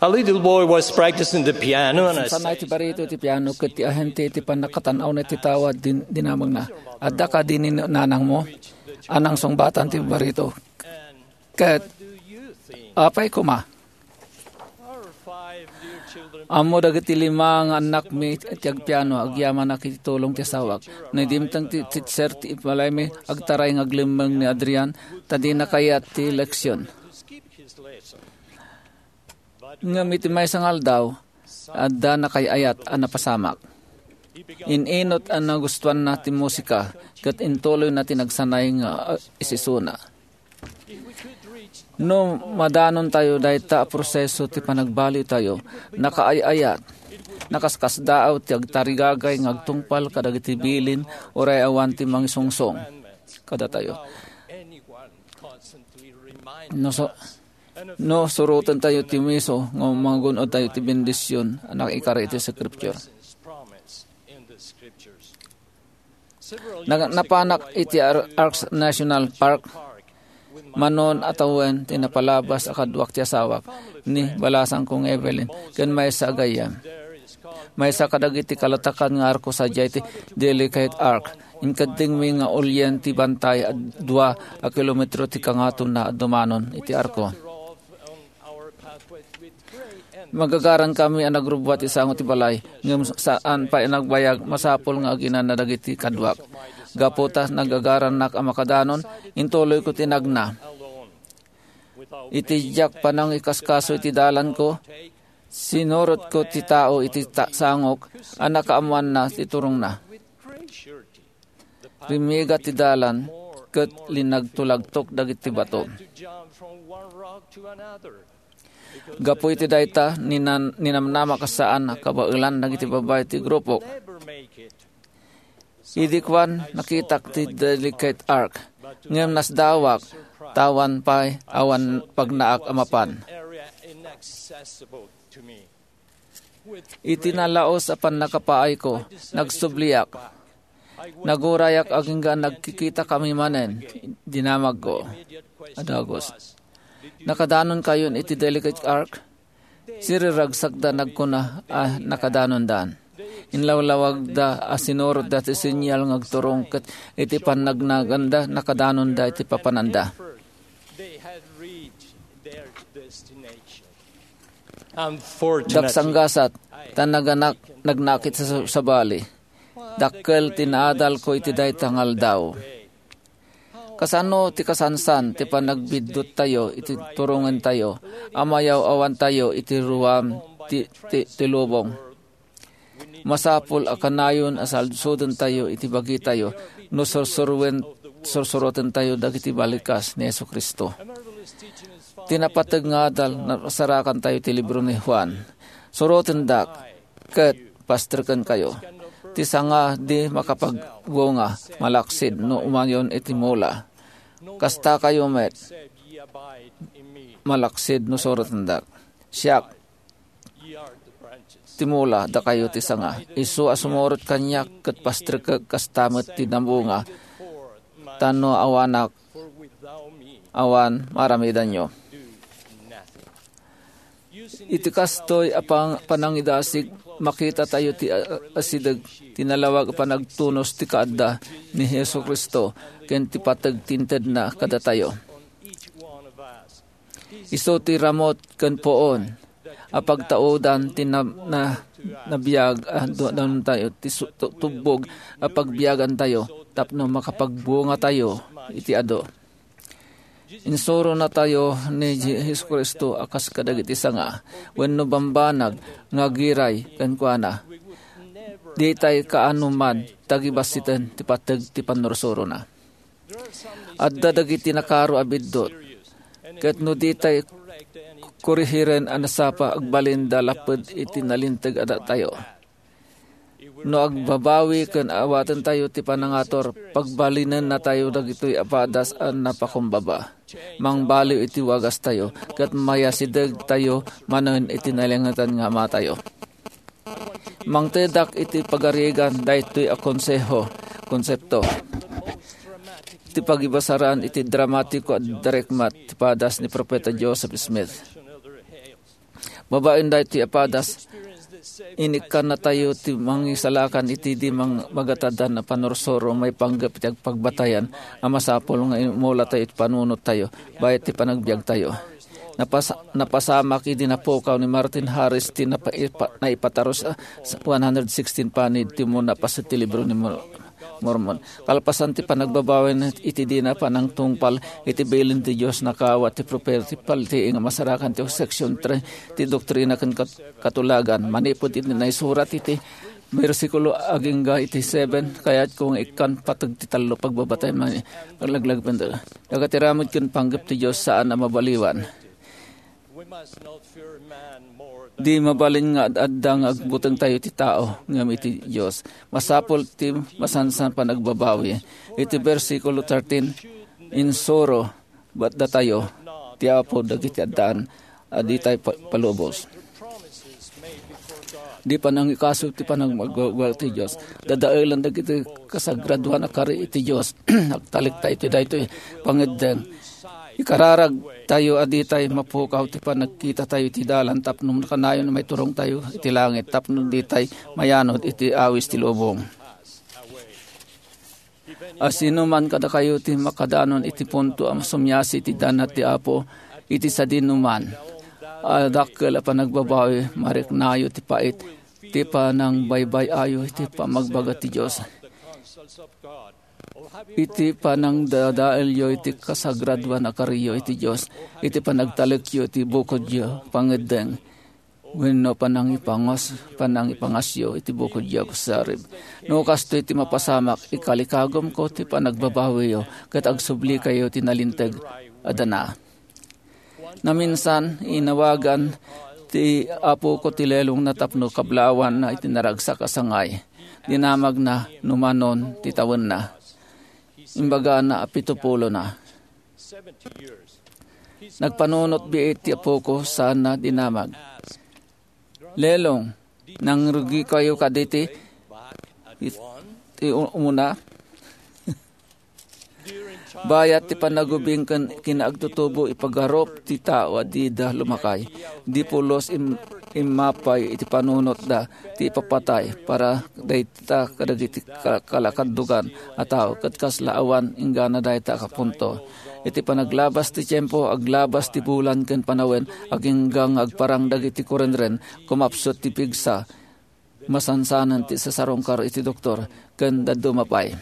A little boy was practicing the piano and I Sanay ti barito ti piano ket ti ahente ti panakatanaw na ti tawad dinamag na. Adda ka din nanang mo anang songbatan ti barito. Ket apay kuma. Amo dagiti 5 nga anak mi ti agpiano agyaman na kitulong ti sawak. Nadimtang ti teacher ti ipalay mi agtaray nga aglimeng ni Adrian tadi na kayat ti leksyon. Ngamit may sangal daw, adda na kay ayat ang napasamak. Ininot ang nagustuhan natin musika, kat intuloy natin nagsanay nga isisuna. No madanon tayo dahil ta proseso ti panagbali tayo, nakaayayat, nakaskasdaaw ti agtarigagay ngagtungpal kadagiti bilin oray awan ti mangisungsong. Kada tayo. No, surutan tayo ti miso, magunod tayo ti bendisyon, anak ikari iti sa scripture. Napanak iti Arcs National Park, manon atawen, tinapalabas akadwak ti asawak, ni balasang kong Evelyn, kan may sa agayam. May sa kadagiti kalatakan nga arko sa jay ti delicate arc, inkadting mi nga ulyen ti bantay at 2 kilometro ti kangaton na dumanon iti arko. Magagaran kami ang nagrubwat isang ti balay ngem saan pa nagbayag masapol nga aginan na dagiti kadwak. Gaputas nagagaran nak amakadanon intuloy ko tinagna. Iti jak panang ikaskaso iti dalan ko. Sinurot ko ti tao iti sangok anak kaamuan na ti turong na. Rimiga ti dalan ket linagtulagtok dagiti bato. Gapu iti dayta ninamnama kasaan kabailan dagiti babay ti grupo. Idikwan nakitak ti delicate arc. Ngem nasdawak tawan pay awan pagnaak amapan. Itinalaos apan nakapaay ko nagsubliak. Nagurayak agingga nagkikita kami manen dinamag ko. Adagos. Nakadanon kayon iti delicate arc. Siriragsak da nagkuna nakadanon dan. Inlawlawag da asinurot da ti sinyal ngagturong ket iti panagnaganda nakadanon da iti papananda. Daksanggasat tanaganak nagnakit sa bali. Dakkel tinaadal ko iti daytangal daw. Kasano ti kasansan ti panagbidot tayo iti turungan tayo. Amayaw awan tayo iti ruwam ti lubong. Masapul akanayon asalsudan tayo iti bagi tayo. No sursuroten tayo dagiti balikas ni Jesucristo. Tinapatag nga adal nasarakan tayo ti libro ni Juan. Suroten dak ket pasterken kayo. Ti sanga di makapaggunga malaksid no umangyon iti mula. Kasta kayo met malaksid no suroten dak. Siyak ti mula da kayo ti sanga. Isu asumurot kanyak ket pasterkeg kastamet ti nambunga. Tano awanak awan maramidan nyo. Iti kastoy apang panangidasig makita tayo ti asidag tinalawag panagtunos ti kaadda ni Jesucristo ken ti patag tinted na kada tayo. Iso ti ramot ken poon apag taudan ti nabiyag doon tayo ti tubog apag biyagan tayo tapno makapagbunga tayo iti ado. Insuro na tayo ni Jesucristo akas kadagiti sanga wenno bambanag nga giray ken kuana. Di tay kaanuman tagibasiten ti pateg ti panursuro na. Adda dagiti nakaro abiddot. Ket no di tay kurihiren anasapa agbalinda laped iti nalinteg ada tayo. No agbabawi ken awatan tayo ti panangator pagbalinan na tayo dagitoy apadas an napakumbaba. Mangbaliw iti wagas tayo ket mayasideg tayo manen iti nalengatan nga matayo. Mangtedak iti pagarigan daytoy a konsepto. Iti pagibasaran iti dramatiko at direkmat ti padas ni Propeta Joseph Smith. Babaen da iti apadas, inikan na tayo ti mangisalakan iti di magatadan na panorsoro may panggap iti pagbatayan amasapol nga mula tayo iti panunot tayo bayat ti panagbiag tayo. Napasamak iti napukaw ni Martin Harris ti naipataros 116 panid ti muna pa sa ti libro ni Mormon. Kalpasan ti panagbabawin iti di na panang tungpal iti bilin ti Diyos nakawa ti propertipal ti nga masarakan ti section 3 ti doktrina kan katulagan. Manipod iti naisurat iti versikulo agingga iti 7 kayat kung ikan patag ti talo pagbabatay maglaglag pendo. Nagatiramod ken panggap ti Diyos saan na mabaliwan. Di mabalin nga adang agbutang tayo ti tao ngam iti Diyos. Masapol ti masansan pa nagbabawi. Iti versikulo 13, insoro bat da tayo ti apo dagiti addaan adi tayo palubos. Di pa nang ikaso ti panang magwag ti Diyos. Dadailan dagiti kasagraduhan na kari iti Diyos. Nagtalik tayo ti dayto pangedden. Ikararag tayo adi tayo mapukaw ti pa nagkita tayo iti dalan tapno kanayon na may turong tayo iti langit tapno di tayo mayanod iti awis ti lubong. Sino man kada kayo ti makadanon iti punto ang sumyasi ti danat ti apo iti sa dinuman. Dakkel pa nagbabawi mariknayo ti pait ti pa nang baybay ayo iti pa magbaga ti Diyos. Iti panang dadaelyo iti kasagradwa na kariyo iti Diyos. Iti panagtalekyo iti bukod yo pangedeng. Wenno panang ipangasyo iti bukod yo kusarib. No kasto iti mapasamak ikalikagom ko iti panagbabawi yo kat agsubli kayo tinalinteg adana. Naminsan inawagan ti apo ko ti lelong natapno kablawan na itinaragsak asangay. Dinamag na numanon titawan na. Imbaga na 70 na. Nagpanunot biit ti apo ko sana dinamag. Lelong, nang rugi kayo kaditi, umuna. Bayat ti panagubing kinaagtutubo ipagarop ti tao di da lumakay. Di pulos imapay iti panunot da ti ipapatay para dayta kadagiti kalakadugan ataw katkas laawan ingana dayta kapunto. Iti panaglabas ti tiyempo aglabas ti bulan ken panawen aginggang agparang dagiti kurenren kumapsot ti pigsa masansanan ti sasarongkar iti doktor ken daddo mapay.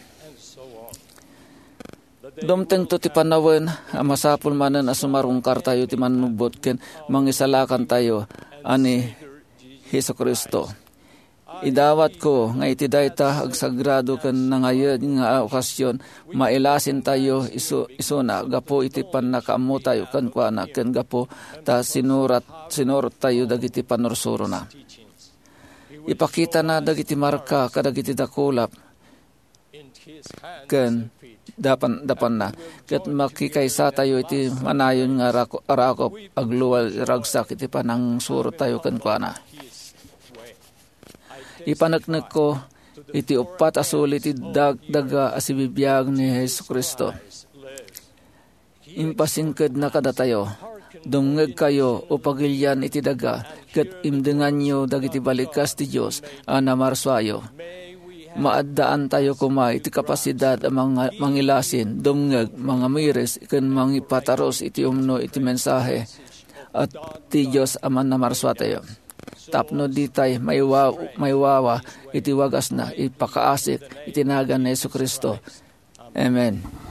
Dumteng to ti panawen masapul manen asumarungkar tayo ti manubot ken mangisalakan tayo ani Hesus Kristo. Idawat ko nga iti dayta agsagrado ken nangayon nga okasyon mailasin tayo isuna gapo iti pannakaammo tayo ken kuana ken gapo ta sinurot tayo dagiti panursuro na. Ipakita na dagiti marka kadagiti dakulap ken dapan na ket makikaysa tayo iti manayon nga arakop agluwal ragsak iti panang surot tayo ken kuana. Ipanagnek ko iti upat asuli iti dagdaga asibibiyag ni Hesus Kristo. Impasingked na kada tayo. Dungeg kayo o pagilyan iti daga ket imdengan nyo dagiti balikas ti Dios ana marswayo. Maaddaan tayo kumay iti kapasidad ang mga mangilasin, dungeg, mga mires ken mangipataros iti umno iti mensahe at ti Dios aman na marswa tayo. Tapno di tay maywawa iti wagas na ipakaasik itinagan ni Jesu Kristo. Amen.